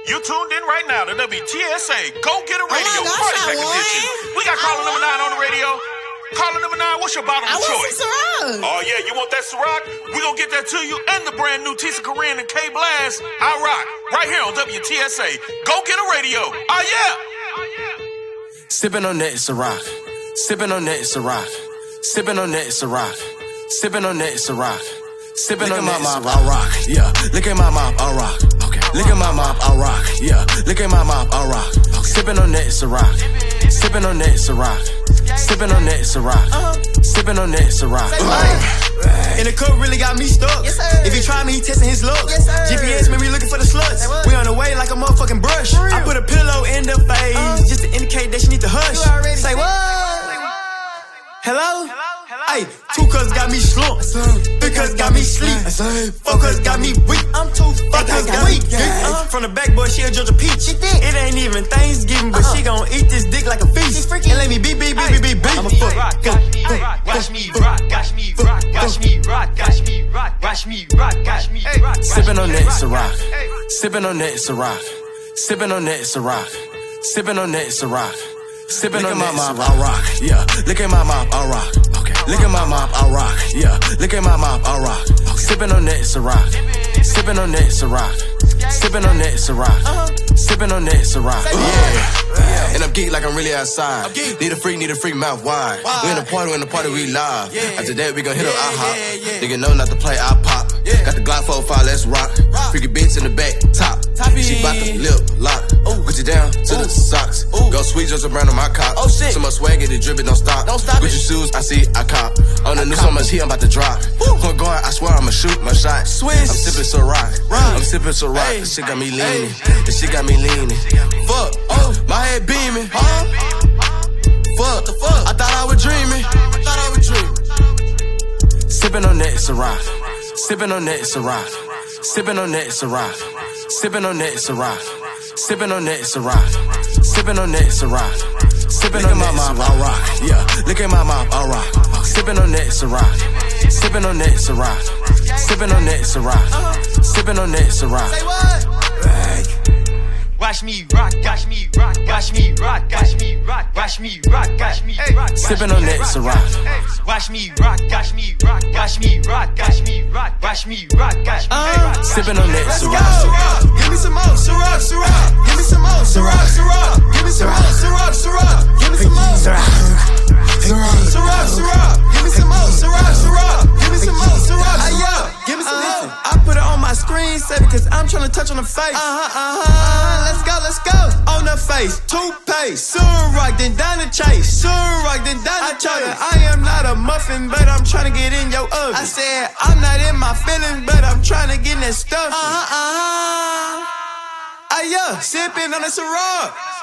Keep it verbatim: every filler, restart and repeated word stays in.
You tuned in right now to W T S A Go Get a Radio oh Party Pack Edition. We got caller number nine on the radio. Caller number nine, what's your bottom I choice? want some Ciroc. Oh yeah, you want that Ciroc? We gonna get that to you and the brand new Tisa Corinne and K Blast. I rock right here on W T S A Go Get a Radio. Oh yeah. Sipping on that Ciroc. Sipping on that Ciroc. Sipping on that Ciroc. Sipping on that Ciroc. Sipping on that Ciroc. I rock. Yeah. Look at my mouth. I rock. Okay. Look at my mouth. I rock. Yeah. Look at my mouth. I rock. Sipping on that Ciroc. Sipping on that Ciroc. Sipping on that Ciroc. Sipping on that Ciroc. And the cook really got me stuck. Yes, sir. If he try me, he testing his luck. Yes, sir. G P S made me looking for the sluts. We on the way like a motherfucking brush. I put a pillow in the face uh, just to indicate that she need to hush. Say what? Hello? Hey, two cuz got me slumped. Three cuz got me sleep. Four cuz got me weak. I'm too Five cuz got me geek. Uh, from the back, boy, she a Georgia peach. It ain't even Thanksgiving, but uh-huh. she gon' eat this dick like a feast. And let me beep, beep, beep, beep, beep, beep. I'm a fuck. Watch me rock, watch me rock, watch me rock, watch me rock, watch me rock, watch me rock. Sipping on that Ciroc. Sipping on that Ciroc. Sipping on that Ciroc. Sipping on that Ciroc. Sipping on my mouth, I rock. Yeah. Look at my mouth, I rock. Okay. Look at my mouth, I rock. Yeah. Look at my mouth, I rock. Sipping on that Ciroc. Sipping on that Ciroc. Sipping on that Ciroc. Sipping on that Ciroc. Yeah. And I'm geek like I'm really outside. Need a freak, need a freak mouth wide. We in the party, we in the party, we live. After that, we gon' hit up I hop. Nigga know not to play, I pop. Got the Glock four five, let's rock. Freaky bitch in the back, top. She bout the lip lock. Gucci down to the socks. Go sweet just around on my cop. So much swag, get it drippin', don't stop. Gucci shoes, I see, I cop. On the new so much heat, I'm about to drop. Point going, I swear I'ma shoot my shot. I'm sippin' Ciroc. I'm sippin' Ciroc. This shit got me leaning. This shit got me leaning. Fuck, oh, my head beaming. Fuck, the fuck. I thought I was dreaming. I thought I was dreaming. Sippin' on that Ciroc. Sippin' on that Ciroc. Sippin' on that Ciroc. Sippin' on that Ciroc. Sippin' on that Ciroc. Sippin' on that Ciroc. Sippin' on my mouth, I rock. Yeah. Look at my mouth, I rock. Sippin' on that Ciroc. Sippin' on that Ciroc. Sippin' on that Ciroc. Sippin' on that Ciroc. Say what? Watch me rock, watch me rock, watch me rock, watch me rock, watch me rock, watch me rock. Sippin' on that Ciroc. Watch me rock, watch me rock, watch me rock, watch me rock, watch me rock, watch me rock. Sippin' on that Ciroc. Give me some more Ciroc, Ciroc. Give me some more Ciroc, Ciroc. Give me some more Ciroc, Ciroc. Give me some more Ciroc, Ciroc, Ciroc. Give me some more Ciroc, Ciroc. Give me some more Ciroc, Ciroc. Give me some more. I put it on my screen, say because I'm trying to touch on the face. Uh huh, uh huh. Let's go, let's go. On the face, toothpaste. Ciroc, then down the chase. Ciroc, then down the chase. I am not a muffin, but I'm trying to get in your oven. I said I'm not in my feelings, but I'm trying to get in that stuff. Uh huh, uh huh. Ah, yeah, sipping on the Ciroc.